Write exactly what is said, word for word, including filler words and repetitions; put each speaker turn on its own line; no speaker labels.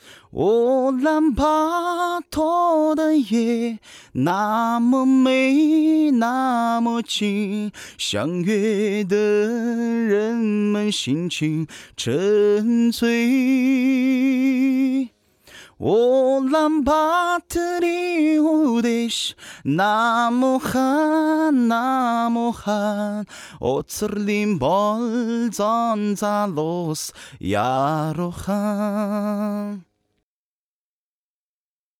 乌兰巴托的夜那么美，那么近，相约的人们心情沉醉。乌兰巴托的雾那么寒，那么寒，어쩌린 벌전 자로스 야로한